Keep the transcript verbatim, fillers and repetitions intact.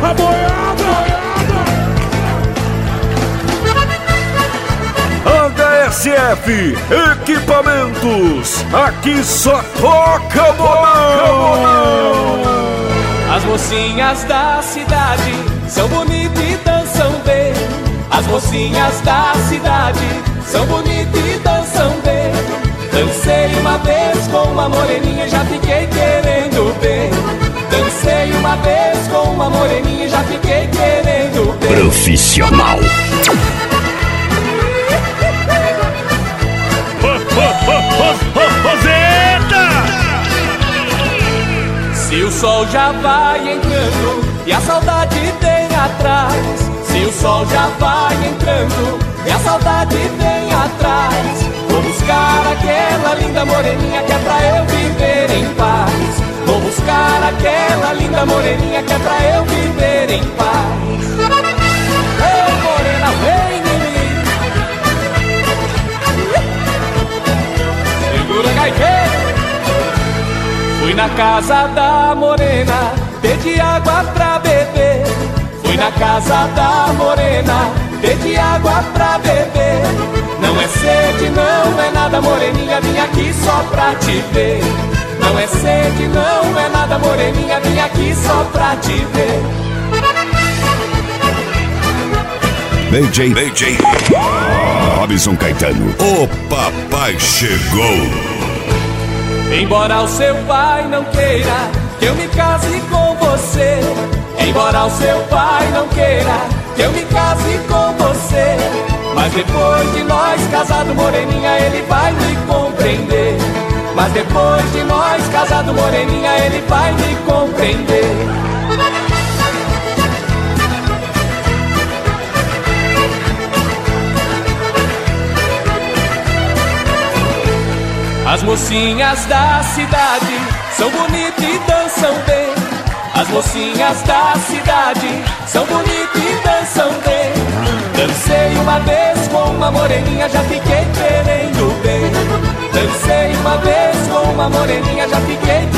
a boiada! H S F Equipamentos, aqui só toca bolão. As mocinhas da cidade são bonitas e dançam bem. As mocinhas da cidade são bonitas e dançam bem. Dancei uma vez com uma moreninha e já fiquei querendo bem. Dancei uma vez com uma moreninha e já fiquei querendo bem. Profissional. Roseta! Se o sol já vai entrando e a saudade vem atrás, se o sol já vai entrando e a saudade vem atrás, vou buscar aquela linda moreninha que é pra eu viver em paz. Vou buscar aquela linda moreninha que é pra eu viver em paz. Ei, morena, vem em mim. Segura, gaiteiro. Fui na casa da morena, pedi água pra beber. Fui na casa da morena, pedi água pra beber. Não é sede, não é nada, moreninha, vim aqui só pra te ver. Não é sede, não é nada, moreninha, vim aqui só pra te ver. B J, B J, Robson Caetano, o papai chegou. Embora o seu pai não queira que eu me case com você, embora o seu pai não queira que eu me case com você, mas depois de nós casado, moreninha, ele vai me compreender. Mas depois de nós casado, moreninha, ele vai me compreender. As mocinhas da cidade são bonitas e dançam bem. As mocinhas da cidade são bonitas e dançam bem. Dancei uma vez com uma moreninha, já fiquei querendo bem. Dancei uma vez com uma moreninha, já fiquei